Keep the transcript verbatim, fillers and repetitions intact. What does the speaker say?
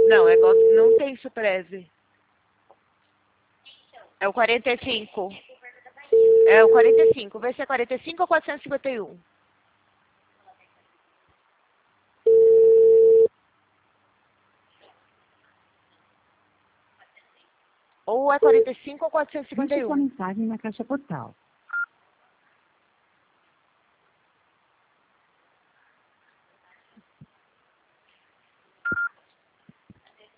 Não, é igual, não tem Supreze. É o quarenta e cinco. É o quarenta e cinco. Vê se é quarenta e cinco ou quatrocentos e cinquenta e um. Ou é quarenta e cinco ou quatrocentos e cinquenta e Deixe sua um. mensagem na caixa postal.